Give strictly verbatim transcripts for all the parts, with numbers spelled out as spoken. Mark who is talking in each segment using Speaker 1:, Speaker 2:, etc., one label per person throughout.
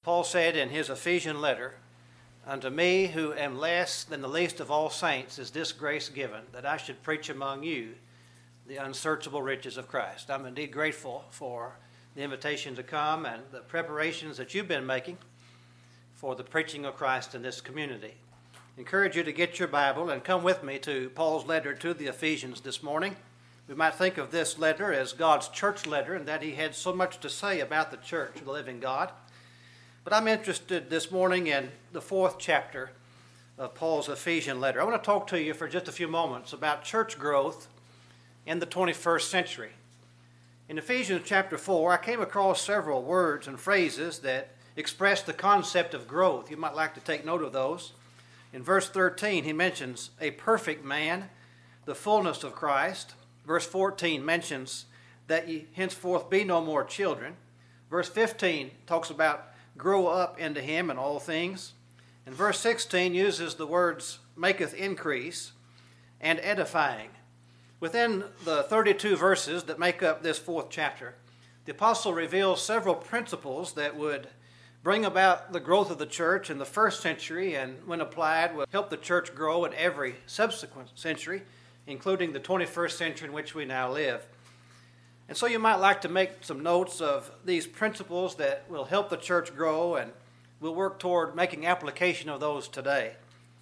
Speaker 1: Paul said in his Ephesian letter, "Unto me, who am less than the least of all saints, is this grace given, that I should preach among you the unsearchable riches of Christ." I'm indeed grateful for the invitation to come and the preparations that you've been making for the preaching of Christ in this community. I encourage you to get your Bible and come with me to Paul's letter to the Ephesians this morning. We might think of this letter as God's church letter, and that he had so much to say about the church of the living God. But I'm interested this morning in the fourth chapter of Paul's Ephesian letter. I want to talk to you for just a few moments about church growth in the twenty-first century. In Ephesians chapter four, I came across several words and phrases that express the concept of growth. You might like to take note of those. In verse thirteen, he mentions a perfect man, the fullness of Christ. Verse fourteen mentions that ye henceforth be no more children. Verse fifteen talks about grow up into him in all things. And verse sixteen uses the words maketh increase and edifying. Within the thirty-two verses that make up this fourth chapter, the apostle reveals several principles that would bring about the growth of the church in the first century, and when applied will help the church grow in every subsequent century, including the twenty-first century in which we now live. And so you might like to make some notes of these principles that will help the church grow, and we'll work toward making application of those today.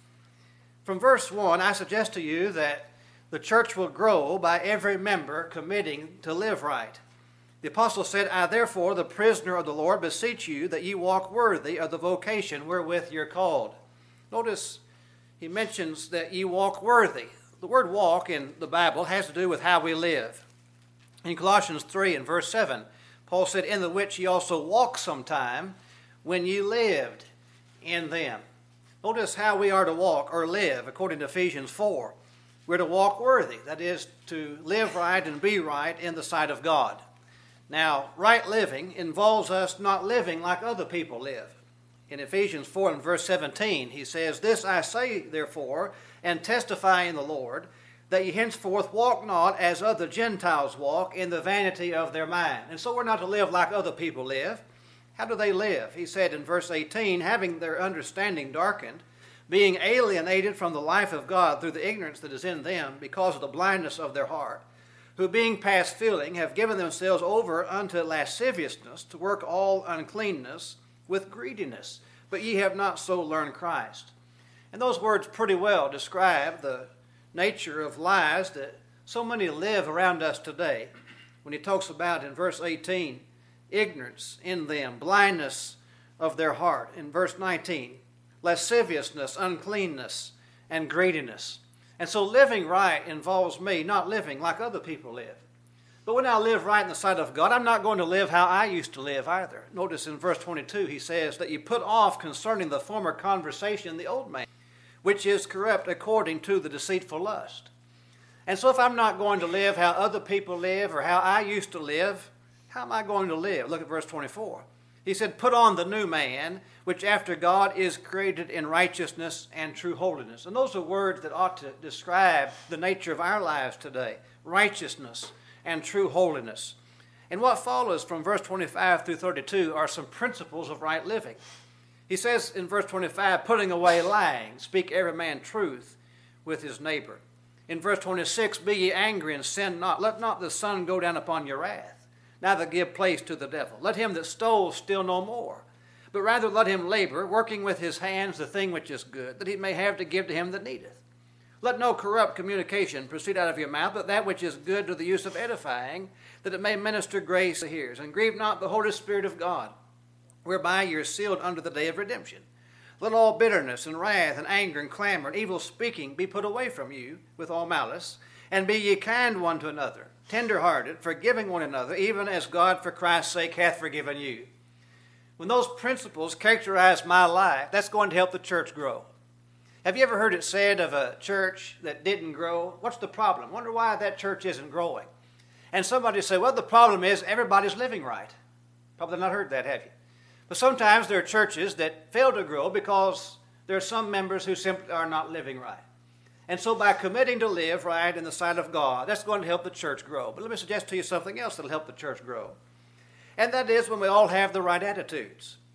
Speaker 1: From verse one, I suggest to you that the church will grow by every member committing to live right. The apostle said, "I therefore, the prisoner of the Lord, beseech you that ye walk worthy of the vocation wherewith you're called." Notice he mentions that ye walk worthy. The word walk in the Bible has to do with how we live. In Colossians three and verse seven, Paul said, "In the which ye also walked sometime when ye lived in them." Notice how we are to walk or live according to Ephesians four. We're to walk worthy, that is, to live right and be right in the sight of God. Now, right living involves us not living like other people live. In Ephesians four and verse seventeen, he says, "This I say, therefore, and testify in the Lord, that ye henceforth walk not as other Gentiles walk, in the vanity of their mind." And so we're not to live like other people live. How do they live? He said in verse eighteen, "Having their understanding darkened, being alienated from the life of God through the ignorance that is in them, because of the blindness of their heart, who being past feeling have given themselves over unto lasciviousness, to work all uncleanness with greediness. But ye have not so learned Christ." And those words pretty well describe the nature of lies that so many live around us today. When he talks about in verse eighteen, ignorance in them, blindness of their heart. In verse nineteen, lasciviousness, uncleanness, and greediness. And so living right involves me not living like other people live. But when I live right in the sight of God, I'm not going to live how I used to live either. Notice in verse twenty-two, he says that you put off concerning the former conversation the old man, which is corrupt according to the deceitful lust. And so if I'm not going to live how other people live or how I used to live, how am I going to live? Look at verse twenty-four. He said, "Put on the new man, which after God is created in righteousness and true holiness." And those are words that ought to describe the nature of our lives today. Righteousness and true holiness. And what follows from verse twenty-five through thirty-two are some principles of right living. He says in verse twenty-five, "Putting away lying, speak every man truth with his neighbor." In verse twenty-six, "Be ye angry and sin not. Let not the sun go down upon your wrath, neither give place to the devil. Let him that stole steal no more, but rather let him labor, working with his hands the thing which is good, that he may have to give to him that needeth. Let no corrupt communication proceed out of your mouth, but that which is good to the use of edifying, that it may minister grace to hearers. And grieve not the Holy Spirit of God, whereby ye are sealed unto the day of redemption. Let all bitterness and wrath and anger and clamor and evil speaking be put away from you with all malice. And be ye kind one to another, tender-hearted, forgiving one another, even as God for Christ's sake hath forgiven you." When those principles characterize my life, that's going to help the church grow. Have you ever heard it said of a church that didn't grow? What's the problem? Wonder why that church isn't growing. And somebody say, "Well, the problem is everybody's living right." Probably not heard that, have you? But sometimes there are churches that fail to grow because there are some members who simply are not living right. And so by committing to live right in the sight of God, that's going to help the church grow. But let me suggest to you something else that will help the church grow. And that is when we all have the right attitudes.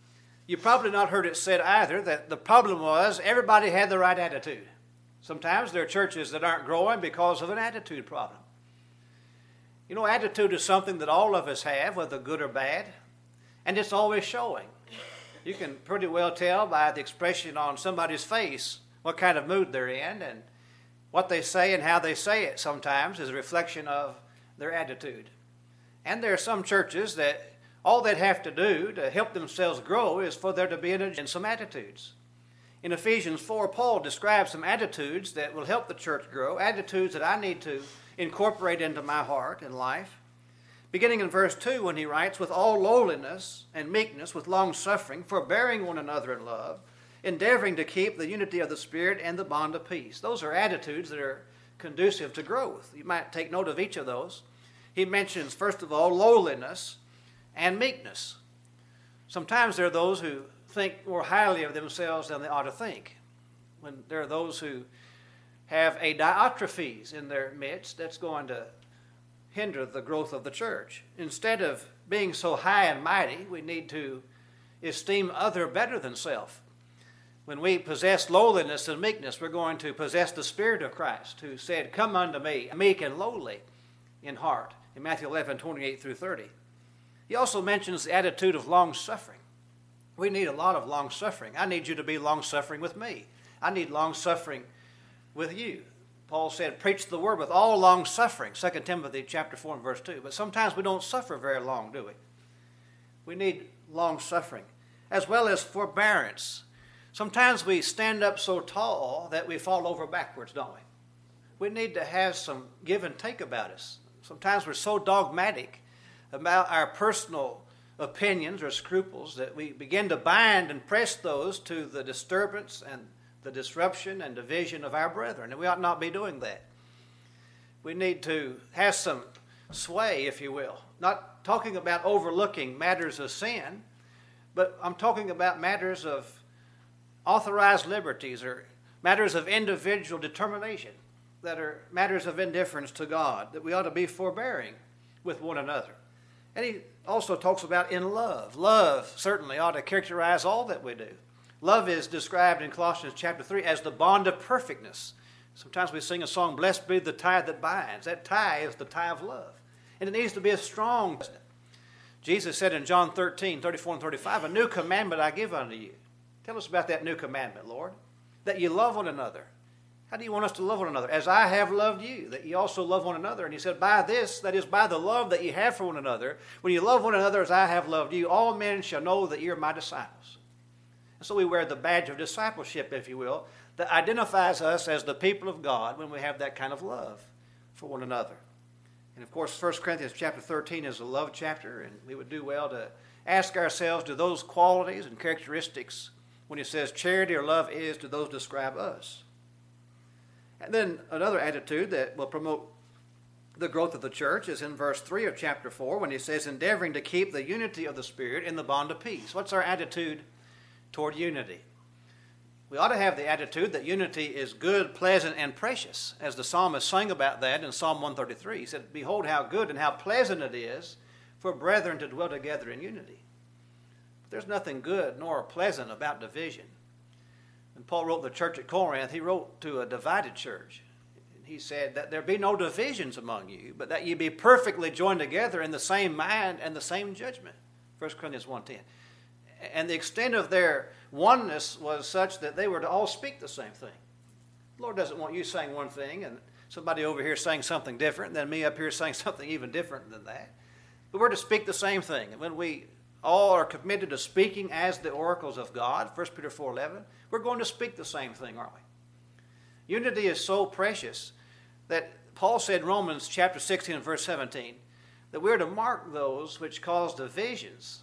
Speaker 1: You probably not heard it said either that the problem was everybody had the right attitude. Sometimes there are churches that aren't growing because of an attitude problem. You know, attitude is something that all of us have, whether good or bad, and it's always showing. You can pretty well tell by the expression on somebody's face what kind of mood they're in, and what they say and how they say it sometimes is a reflection of their attitude. And there are some churches that all they'd have to do to help themselves grow is for there to be in some attitudes. In Ephesians four, Paul describes some attitudes that will help the church grow, attitudes that I need to incorporate into my heart and life. Beginning in verse two, when he writes, with all lowliness and meekness, with long suffering, forbearing one another in love, endeavoring to keep the unity of the Spirit and the bond of peace. Those are attitudes that are conducive to growth. You might take note of each of those. He mentions, first of all, lowliness and meekness. Sometimes there are those who think more highly of themselves than they ought to think. When there are those who have a Diotrephes in their midst, that's going to hinder the growth of the church. Instead of being so high and mighty, we need to esteem other better than self. When we possess lowliness and meekness, we're going to possess the Spirit of Christ, who said, come unto me, meek and lowly in heart, in Matthew eleven, twenty-eight through thirty. He also mentions the attitude of long-suffering. We need a lot of long-suffering. I need you to be long-suffering with me. I need long-suffering with you. Paul said, preach the word with all long-suffering, Second Timothy chapter four and verse two. But sometimes we don't suffer very long, do we? We need long-suffering, as well as forbearance. Sometimes we stand up so tall that we fall over backwards, don't we? We need to have some give and take about us. Sometimes we're so dogmatic about our personal opinions or scruples that we begin to bind and press those to the disturbance and the disruption and division of our brethren, and we ought not be doing that. We need to have some sway, if you will. Not talking about overlooking matters of sin, but I'm talking about matters of authorized liberties or matters of individual determination that are matters of indifference to God, that we ought to be forbearing with one another. And he also talks about in love. Love certainly ought to characterize all that we do. Love is described in Colossians chapter three as the bond of perfectness. Sometimes we sing a song, blessed be the tie that binds. That tie is the tie of love. And it needs to be a strong. Jesus said in John thirteen, thirty-four and thirty-five, a new commandment I give unto you. Tell us about that new commandment, Lord. That you love one another. How do you want us to love one another? As I have loved you, that you also love one another. And he said, by this, that is by the love that you have for one another, when you love one another as I have loved you, all men shall know that you're my disciples. And so we wear the badge of discipleship, if you will, that identifies us as the people of God when we have that kind of love for one another. And of course, First Corinthians chapter thirteen is a love chapter, and we would do well to ask ourselves, do those qualities and characteristics, when he says charity or love is, do those describe us? And then another attitude that will promote the growth of the church is in verse three of chapter four, when he says, endeavoring to keep the unity of the Spirit in the bond of peace. What's our attitude toward unity? We ought to have the attitude that unity is good, pleasant, and precious, as the psalmist sang about that in Psalm one thirty-three. He said, behold how good and how pleasant it is for brethren to dwell together in unity. But there's nothing good nor pleasant about division. When Paul wrote the church at Corinth, he wrote to a divided church. He said that there be no divisions among you, but that you be perfectly joined together in the same mind and the same judgment. First Corinthians one ten. And the extent of their oneness was such that they were to all speak the same thing. The Lord doesn't want you saying one thing and somebody over here saying something different, and then me up here saying something even different than that. But we're to speak the same thing. And when we all are committed to speaking as the oracles of God, First Peter four eleven, we're going to speak the same thing, aren't we? Unity is so precious that Paul said in Romans chapter sixteen and verse seventeen that we're to mark those which cause divisions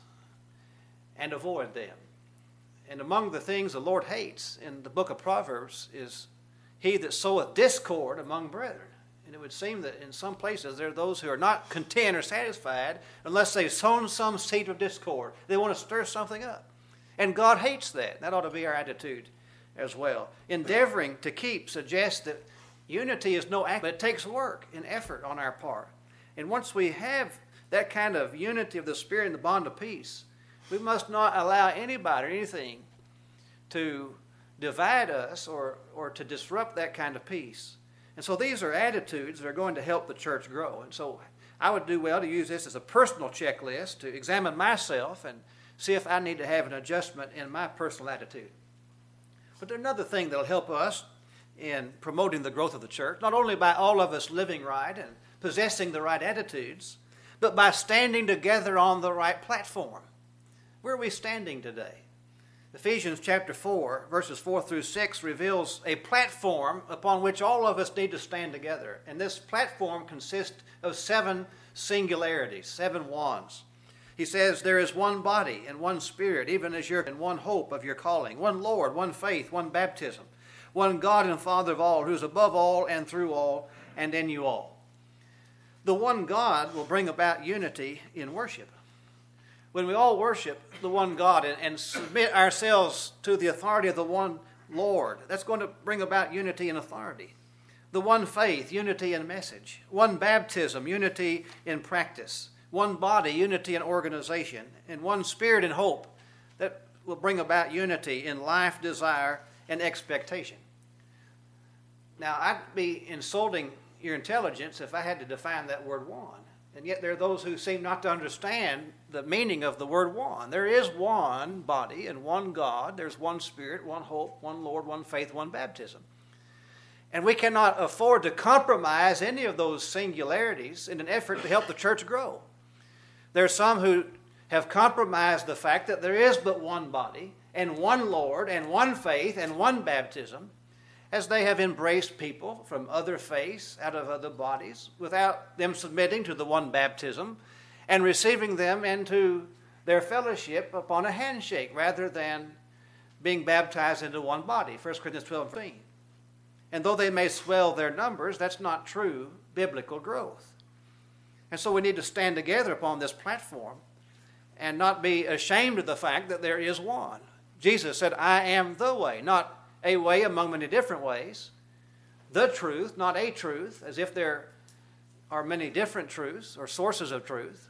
Speaker 1: and avoid them. And among the things the Lord hates in the book of Proverbs is he that soweth discord among brethren. And it would seem that in some places there are those who are not content or satisfied unless they've sown some seed of discord. They want to stir something up. And God hates that. That ought to be our attitude as well. Endeavoring to keep suggests that unity is no act, but it takes work and effort on our part. And once we have that kind of unity of the Spirit and the bond of peace, We must not allow anybody or anything to divide us or, or to disrupt that kind of peace. And so these are attitudes that are going to help the church grow. And so I would do well to use this as a personal checklist to examine myself and see if I need to have an adjustment in my personal attitude. But there's another thing that will help us in promoting the growth of the church, not only by all of us living right and possessing the right attitudes, but by standing together on the right platform. Where are we standing today? Ephesians chapter four, verses four through six reveals a platform upon which all of us need to stand together. And this platform consists of seven singularities, seven ones. He says, there is one body and one spirit, even as you're in one hope of your calling, one Lord, one faith, one baptism, one God and Father of all, who is above all and through all and in you all. The one God will bring about unity in worship. When we all worship the one God and, and submit ourselves to the authority of the one Lord, that's going to bring about unity in authority. The one faith, unity in message. One baptism, unity in practice. One body, unity in organization. And one spirit and hope that will bring about unity in life, desire, and expectation. Now, I'd be insulting your intelligence if I had to define that word one. And yet there are those who seem not to understand the meaning of the word one. There is one body and one God. There's one Spirit, one hope, one Lord, one faith, one baptism. And we cannot afford to compromise any of those singularities in an effort to help the church grow. There are some who have compromised the fact that there is but one body and one Lord and one faith and one baptism, as they have embraced people from other faiths, out of other bodies, without them submitting to the one baptism and receiving them into their fellowship upon a handshake rather than being baptized into one body, First Corinthians twelve and fifteen. And though they may swell their numbers, that's not true biblical growth. And so we need to stand together upon this platform and not be ashamed of the fact that there is one. Jesus said, I am the way, not a way among many different ways. The truth, not a truth, as if there are many different truths or sources of truth.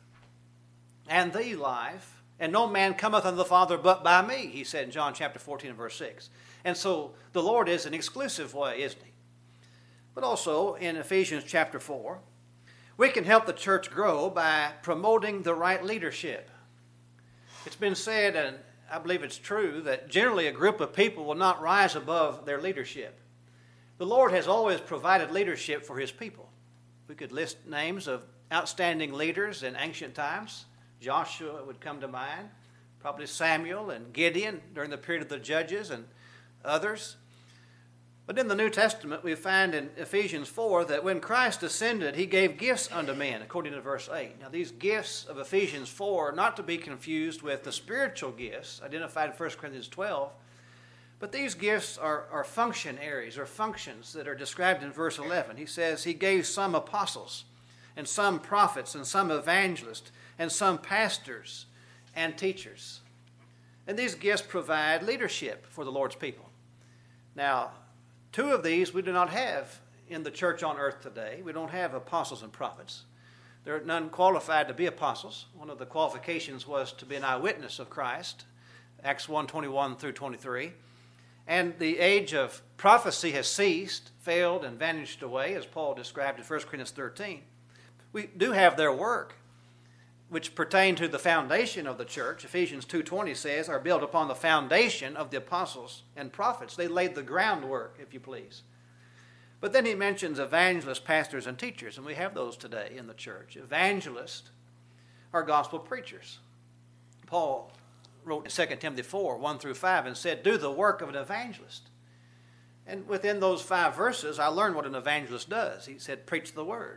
Speaker 1: And the life. And no man cometh unto the Father but by me, he said in John chapter fourteen and verse six. And so the Lord is an exclusive way, isn't he? But also in Ephesians chapter four, we can help the church grow by promoting the right leadership. It's been said, and I believe it's true, that generally a group of people will not rise above their leadership. The Lord has always provided leadership for his people. We could list names of outstanding leaders in ancient times. Joshua would come to mind, probably Samuel and Gideon during the period of the Judges and others. But in the New Testament, we find in Ephesians four that when Christ ascended, he gave gifts unto men, according to verse eight. Now, these gifts of Ephesians four are not to be confused with the spiritual gifts identified in First Corinthians twelve, but these gifts are, are function areas or functions that are described in verse eleven. He says he gave some apostles and some prophets and some evangelists and some pastors and teachers. And these gifts provide leadership for the Lord's people. Now, two of these we do not have in the church on earth today. We don't have apostles and prophets. There are none qualified to be apostles. One of the qualifications was to be an eyewitness of Christ, Acts one, twenty-one through twenty-three. And the age of prophecy has ceased, failed, and vanished away, as Paul described in First Corinthians thirteen. We do have their work, which pertain to the foundation of the church. Ephesians two twenty says, are built upon the foundation of the apostles and prophets. They laid the groundwork, if you please. But then he mentions evangelists, pastors, and teachers, and we have those today in the church. Evangelists are gospel preachers. Paul wrote in Second Timothy four, one through five, and said, do the work of an evangelist. And within those five verses, I learned what an evangelist does. He said, preach the word.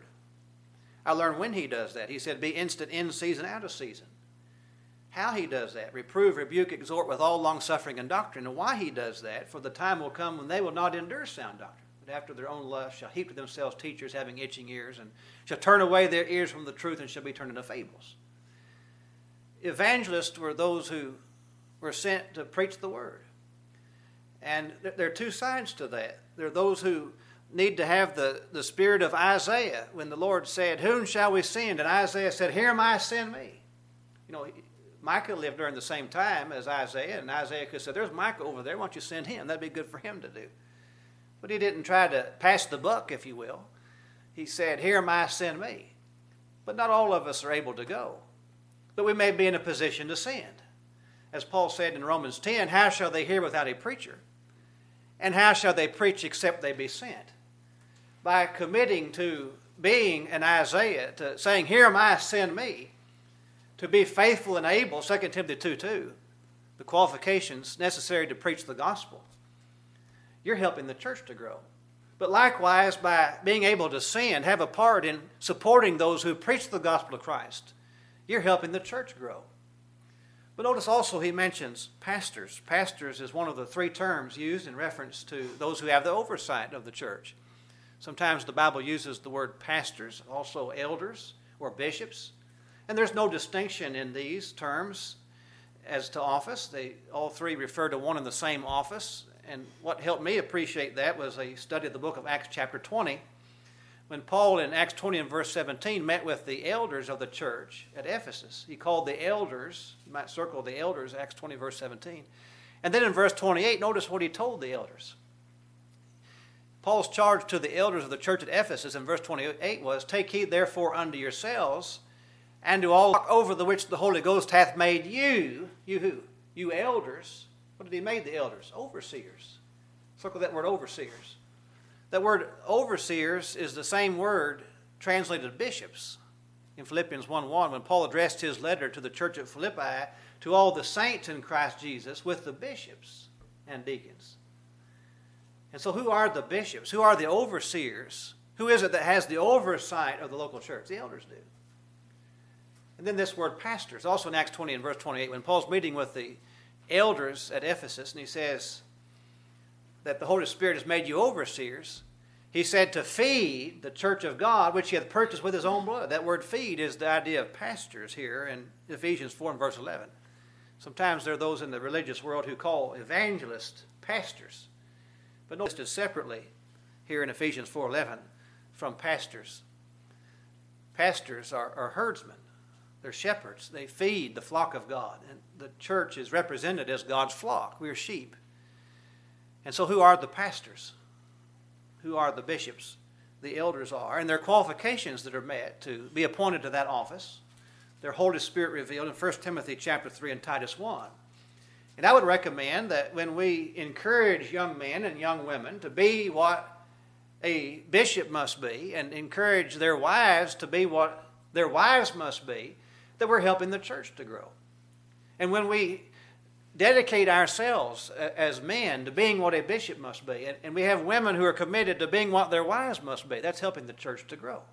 Speaker 1: I learned when he does that. He said, be instant in season, out of season. How he does that. Reprove, rebuke, exhort with all longsuffering and doctrine. And why he does that. For the time will come when they will not endure sound doctrine, but after their own lust shall heap to themselves teachers having itching ears, and shall turn away their ears from the truth, and shall be turned into fables. Evangelists were those who were sent to preach the word. And there are two sides to that. There are those who need to have the, the spirit of Isaiah when the Lord said, whom shall we send? And Isaiah said, here am I, send me. You know, Micah lived during the same time as Isaiah, and Isaiah could say, there's Micah over there, why don't you send him? That'd be good for him to do. But he didn't try to pass the buck, if you will. He said, here am I, send me. But not all of us are able to go. But we may be in a position to send. As Paul said in Romans ten, how shall they hear without a preacher? And how shall they preach except they be sent? By committing to being an Isaiah, to saying, here am I, send me, to be faithful and able, Second Timothy two two, the qualifications necessary to preach the gospel, you're helping the church to grow. But likewise, by being able to send, have a part in supporting those who preach the gospel of Christ, you're helping the church grow. But notice also he mentions pastors. Pastors is one of the three terms used in reference to those who have the oversight of the church. Sometimes the Bible uses the word pastors, also elders or bishops. And there's no distinction in these terms as to office. They all three refer to one and the same office. And what helped me appreciate that was a study of the book of Acts chapter twenty, when Paul in Acts twenty and verse seventeen met with the elders of the church at Ephesus. He called the elders, you might circle the elders, Acts twenty verse seventeen. And then in verse twenty-eight, notice what he told the elders. Paul's charge to the elders of the church at Ephesus in verse twenty-eight was, take heed therefore unto yourselves, and to all over the which the Holy Ghost hath made you, you who? You elders. What did he make the elders? Overseers. Circle that word, overseers. That word overseers is the same word translated bishops in Philippians one one, when Paul addressed his letter to the church at Philippi, to all the saints in Christ Jesus, with the bishops and deacons. And so who are the bishops? Who are the overseers? Who is it that has the oversight of the local church? The elders do. And then this word pastors, also in Acts twenty and verse twenty-eight, when Paul's meeting with the elders at Ephesus, and he says that the Holy Spirit has made you overseers, he said to feed the church of God, which he hath purchased with his own blood. That word feed is the idea of pastors here in Ephesians four and verse eleven. Sometimes there are those in the religious world who call evangelists pastors, but notice it separately here in Ephesians four eleven from pastors. Pastors are, are herdsmen. They're shepherds. They feed the flock of God. And the church is represented as God's flock. We're sheep. And so who are the pastors? Who are the bishops? The elders are. And their qualifications that are met to be appointed to that office. Their Holy Spirit revealed in First Timothy chapter three and Titus one. And I would recommend that when we encourage young men and young women to be what a bishop must be, and encourage their wives to be what their wives must be, that we're helping the church to grow. And when we dedicate ourselves as men to being what a bishop must be, and, and we have women who are committed to being what their wives must be, that's helping the church to grow.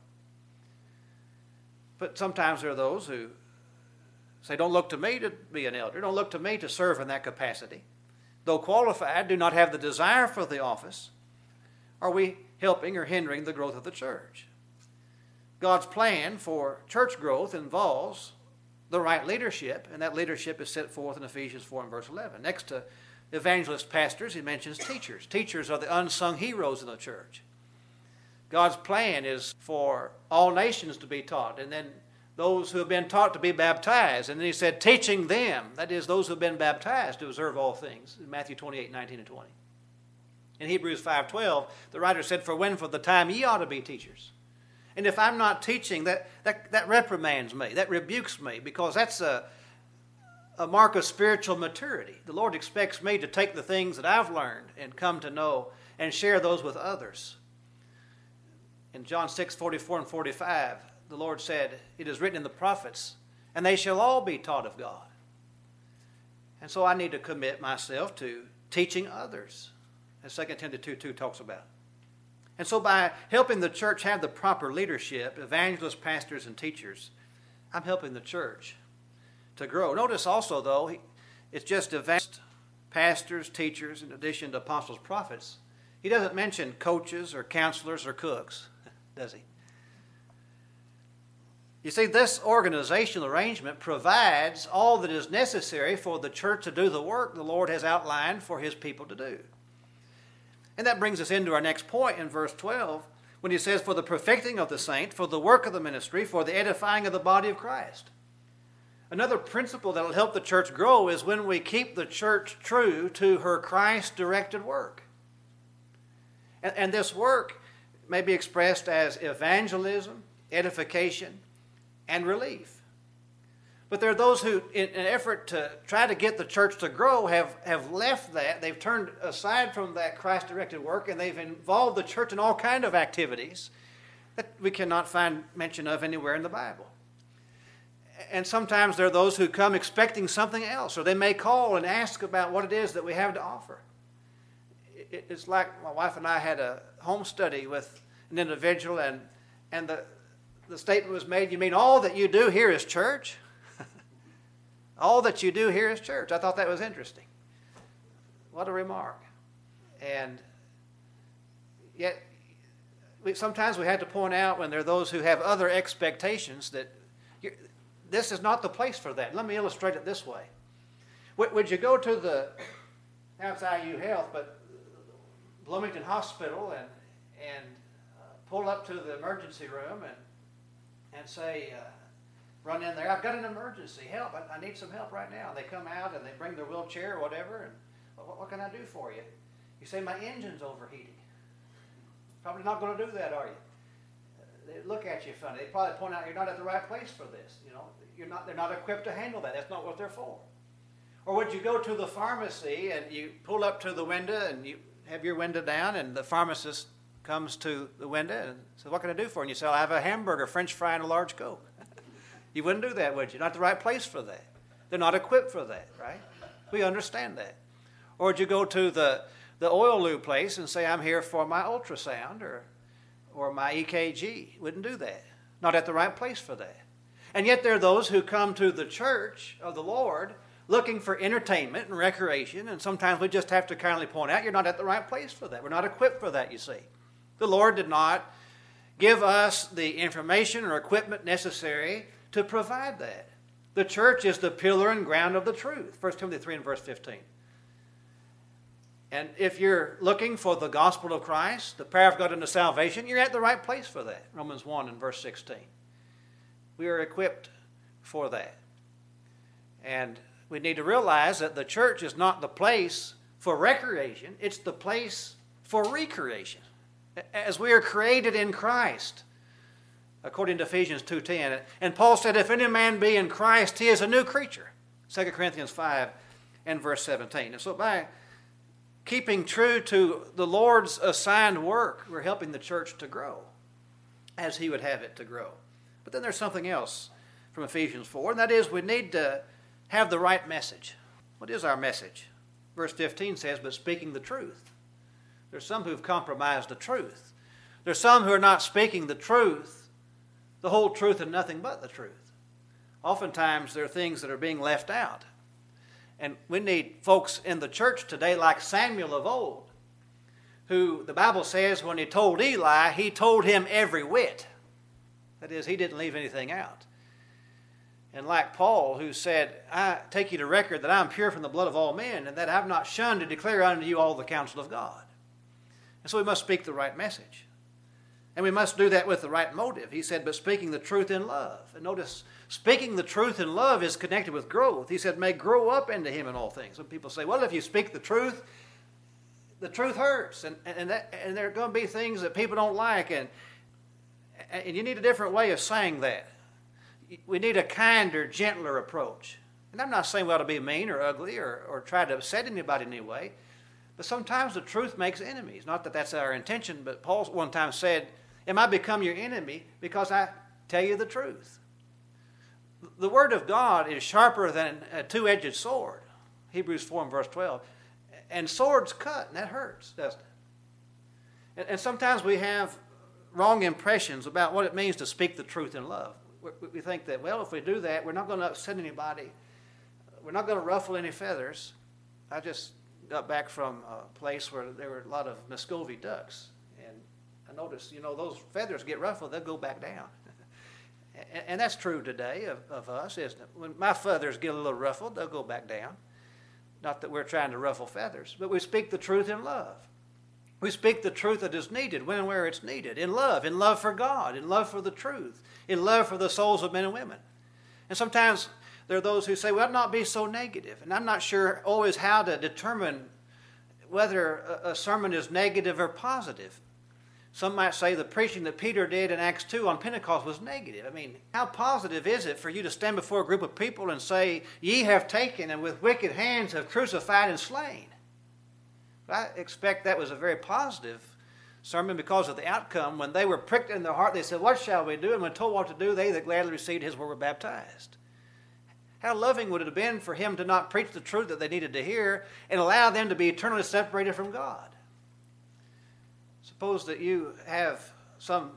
Speaker 1: But sometimes there are those who say, don't look to me to be an elder. Don't look to me to serve in that capacity. Though qualified, do not have the desire for the office. Are we helping or hindering the growth of the church? God's plan for church growth involves the right leadership, and that leadership is set forth in Ephesians four and verse eleven. Next to evangelist pastors, he mentions teachers. Teachers are the unsung heroes in the church. God's plan is for all nations to be taught, and then those who have been taught to be baptized. And then he said, teaching them, that is, those who have been baptized, to observe all things, in Matthew twenty-eight, nineteen and twenty. In Hebrews five twelve, the writer said, for when for the time ye ought to be teachers. And if I'm not teaching, that, that, that reprimands me, that rebukes me, because that's a, a mark of spiritual maturity. The Lord expects me to take the things that I've learned and come to know and share those with others. In John six forty-four and forty-five, the Lord said, it is written in the prophets, and they shall all be taught of God. And so I need to commit myself to teaching others, as Second Timothy two two talks about. And so by helping the church have the proper leadership, evangelists, pastors, and teachers, I'm helping the church to grow. Notice also, though, it's just evangelists, pastors, teachers, in addition to apostles, prophets. He doesn't mention coaches or counselors or cooks, does he? You see, this organizational arrangement provides all that is necessary for the church to do the work the Lord has outlined for his people to do. And that brings us into our next point in verse twelve, when he says, for the perfecting of the saint, for the work of the ministry, for the edifying of the body of Christ. Another principle that will help the church grow is when we keep the church true to her Christ-directed work. And, and this work may be expressed as evangelism, edification, and relief. But there are those who, in an effort to try to get the church to grow, have, have left that. They've turned aside from that Christ-directed work, and they've involved the church in all kinds of activities that we cannot find mention of anywhere in the Bible. And sometimes there are those who come expecting something else, or they may call and ask about what it is that we have to offer. It's like my wife and I had a home study with an individual, and, and the, the statement was made, "You mean all that you do here is church?" All that you do here is church. I thought that was interesting. What a remark. And yet, we, sometimes we have to point out when there are those who have other expectations that you're, this is not the place for that. Let me illustrate it this way. Would, would you go to the, now it's I U Health, but Bloomington Hospital and, and uh, pull up to the emergency room and, and say, uh, run in there, "I've got an emergency, help, I, I need some help right now." And they come out and they bring their wheelchair or whatever, and what, what can I do for you? You say, "My engine's overheating." Probably not going to do that, are you? They look at you funny. They probably point out, "You're not at the right place for this." You know, you're not, they're not equipped to handle that. That's not what they're for. Or would you go to the pharmacy and you pull up to the window and you have your window down, and the pharmacist comes to the window and says, "What can I do for you?" And you say, "I have a hamburger, French fry, and a large Coke." You wouldn't do that, would you? Not the right place for that. They're not equipped for that, right? We understand that. Or would you go to the, the oil lube place and say, "I'm here for my ultrasound or, or my E K G." Wouldn't do that. Not at the right place for that. And yet there are those who come to the church of the Lord looking for entertainment and recreation, and sometimes we just have to kindly point out, you're not at the right place for that. We're not equipped for that, you see. The Lord did not give us the information or equipment necessary to provide that. The church is the pillar and ground of the truth. First Timothy three and verse fifteen. And if you're looking for the gospel of Christ, the power of God unto salvation, you're at the right place for that. Romans one and verse sixteen. We are equipped for that. And we need to realize that the church is not the place for recreation. It's the place for recreation. As we are created in Christ, according to Ephesians two ten. And Paul said, "If any man be in Christ, he is a new creature." Second Corinthians five and verse seventeen. And so by keeping true to the Lord's assigned work, we're helping the church to grow as he would have it to grow. But then there's something else from Ephesians four, and that is we need to have the right message. What is our message? Verse fifteen says, "But speaking the truth." There's some who've compromised the truth. There's some who are not speaking the truth, the whole truth and nothing but the truth. Oftentimes there are things that are being left out. And we need folks in the church today like Samuel of old, who the Bible says when he told Eli, he told him every whit. That is, he didn't leave anything out. And like Paul, who said, "I take you to record that I am pure from the blood of all men, and that I have not shunned to declare unto you all the counsel of God." And so we must speak the right message. And we must do that with the right motive. He said, "But speaking the truth in love." And notice, speaking the truth in love is connected with growth. He said, "May grow up into him in all things." Some people say, well, if you speak the truth, the truth hurts. And, and, that, and there are going to be things that people don't like. And, and you need a different way of saying that. We need a kinder, gentler approach. And I'm not saying we ought to be mean or ugly or, or try to upset anybody in any way. But sometimes the truth makes enemies. Not that that's our intention, but Paul one time said, "Am I become your enemy because I tell you the truth?" The word of God is sharper than a two-edged sword. Hebrews four and verse twelve. And swords cut, and that hurts, doesn't it? And, and sometimes we have wrong impressions about what it means to speak the truth in love. We, we think that, well, if we do that, we're not going to upset anybody. We're not going to ruffle any feathers. I just got back from a place where there were a lot of Muscovy ducks. And I noticed, you know, those feathers get ruffled, they'll go back down. and, and that's true today of, of us, isn't it? When my feathers get a little ruffled, they'll go back down. Not that we're trying to ruffle feathers, but we speak the truth in love. We speak the truth that is needed when and where it's needed. In love, in love for God, in love for the truth, in love for the souls of men and women. And sometimes there are those who say, well, not be so negative. And I'm not sure always how to determine whether a, a sermon is negative or positive. Some might say the preaching that Peter did in Acts two on Pentecost was negative. I mean, how positive is it for you to stand before a group of people and say, ye have taken and with wicked hands have crucified and slain? I expect that was a very positive sermon because of the outcome. When they were pricked in their heart, they said, what shall we do? And when told what to do, they that gladly received his word were baptized. How loving would it have been for him to not preach the truth that they needed to hear and allow them to be eternally separated from God? Suppose that you have some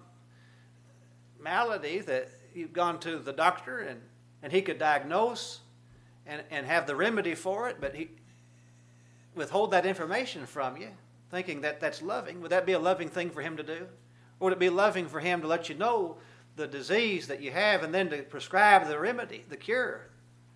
Speaker 1: malady that you've gone to the doctor and, and he could diagnose and, and have the remedy for it, but he withhold that information from you, thinking that that's loving. Would that be a loving thing for him to do? Or would it be loving for him to let you know the disease that you have and then to prescribe the remedy, the cure?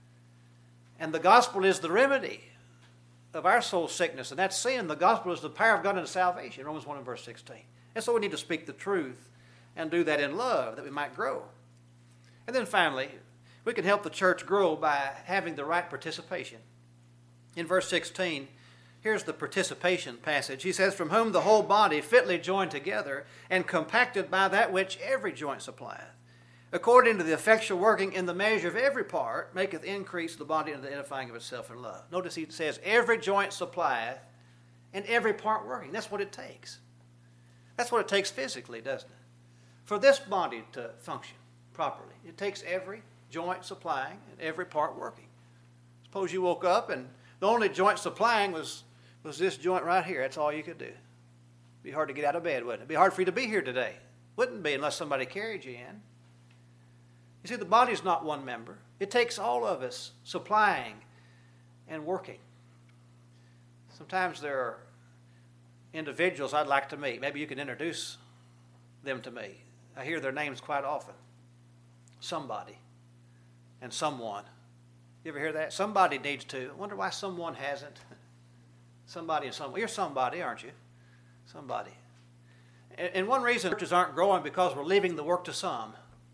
Speaker 1: And the gospel is the remedy of our soul sickness, and that's sin. The gospel is the power of God unto salvation, Romans one and verse sixteen. And so we need to speak the truth and do that in love that we might grow. And then finally, we can help the church grow by having the right participation. In verse sixteen, here's the participation passage. He says, from whom the whole body fitly joined together and compacted by that which every joint supplieth, according to the effectual working in the measure of every part, maketh increase the body unto the edifying of itself in love. Notice he says, every joint supplieth and every part working. That's what it takes. That's what it takes physically, doesn't it? For this body to function properly, it takes every joint supplying and every part working. Suppose you woke up and the only joint supplying was, was this joint right here. That's all you could do. It'd be hard to get out of bed, wouldn't it? It'd be hard for you to be here today. Wouldn't be unless somebody carried you in. You see, the body is not one member. It takes all of us supplying and working. Sometimes there are individuals I'd like to meet. Maybe you can introduce them to me. I hear their names quite often. Somebody and someone. You ever hear that? Somebody needs to. I wonder why someone hasn't. Somebody and someone. You're somebody, aren't you? Somebody. And, and one reason churches aren't growing because we're leaving the work to some.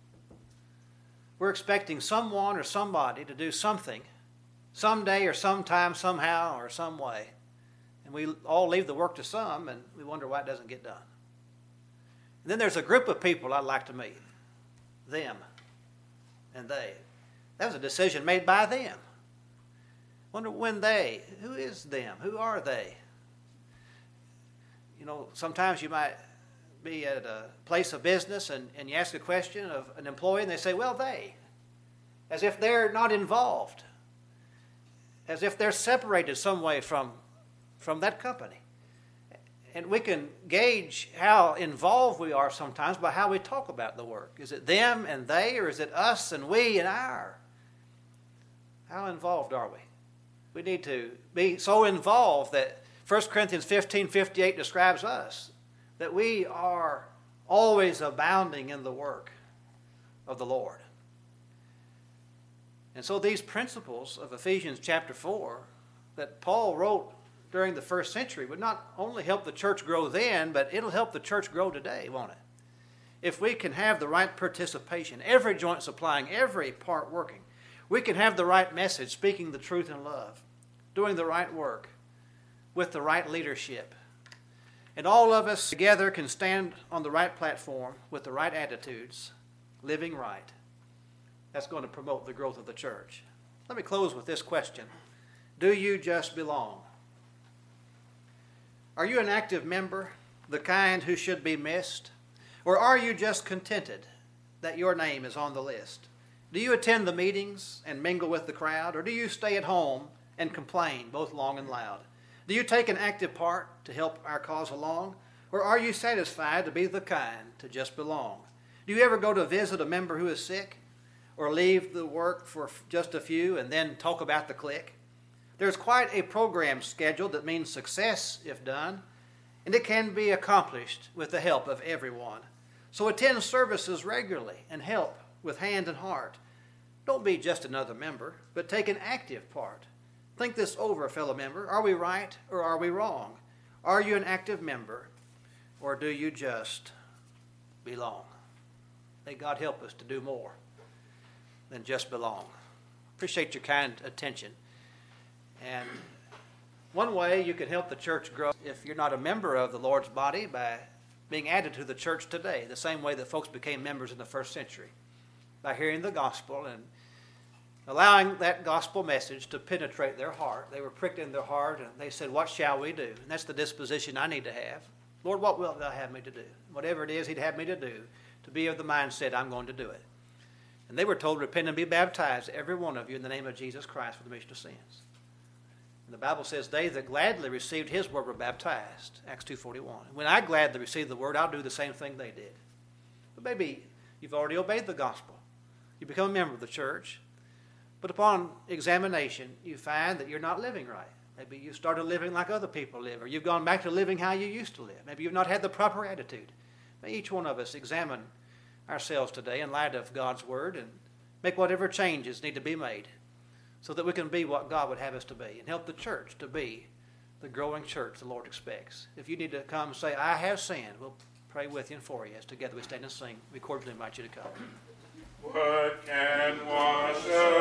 Speaker 1: We're expecting someone or somebody to do something someday or sometime, somehow, or some way. And we all leave the work to some, and we wonder why it doesn't get done. And then there's a group of people I'd like to meet. Them and they. That was a decision made by them. Wonder when they, who is them? Who are they? You know, sometimes you might be at a place of business and, and you ask a question of an employee and they say, well, they, as if they're not involved, as if they're separated some way from, from that company. And we can gauge how involved we are sometimes by how we talk about the work. Is it them and they, or is it us and we and our? How involved are we? We need to be so involved that First Corinthians fifteen fifty-eight describes us, that we are always abounding in the work of the Lord. And so these principles of Ephesians chapter four that Paul wrote during the first century would not only help the church grow then, but it'll help the church grow today, won't it? If we can have the right participation, every joint supplying, every part working, we can have the right message, speaking the truth in love, doing the right work with the right leadership. And all of us together can stand on the right platform with the right attitudes, living right. That's going to promote the growth of the church. Let me close with this question. Do you just belong? Are you an active member, the kind who should be missed? Or are you just contented that your name is on the list? Do you attend the meetings and mingle with the crowd? Or do you stay at home and complain, both long and loud? Do you take an active part to help our cause along? Or are you satisfied to be the kind to just belong? Do you ever go to visit a member who is sick? Or leave the work for just a few and then talk about the clique? There's quite a program scheduled that means success if done, and it can be accomplished with the help of everyone. So attend services regularly and help with hand and heart. Don't be just another member, but take an active part. Think this over, fellow member. Are we right or are we wrong? Are you an active member, or do you just belong? May God help us to do more than just belong. Appreciate your kind attention. And one way you can help the church grow, if you're not a member of the Lord's body, by being added to the church today, the same way that folks became members in the first century, by hearing the gospel and allowing that gospel message to penetrate their heart. They were pricked in their heart, and they said, what shall we do? And that's the disposition I need to have. Lord, what wilt thou have me to do? Whatever it is he'd have me to do, to be of the mindset I'm going to do it. And they were told, repent and be baptized, every one of you, in the name of Jesus Christ for the remission of sins. And the Bible says, they that gladly received his word were baptized, Acts two forty-one. When I gladly received the word, I'll do the same thing they did. But maybe you've already obeyed the gospel. You become a member of the church. But upon examination, you find that you're not living right. Maybe you started living like other people live, or you've gone back to living how you used to live. Maybe you've not had the proper attitude. May each one of us examine ourselves today in light of God's word and make whatever changes need to be made so that we can be what God would have us to be and help the church to be the growing church the Lord expects. If you need to come and say, I have sinned, we'll pray with you and for you as together we stand and sing. We cordially invite you to come.
Speaker 2: What can wash away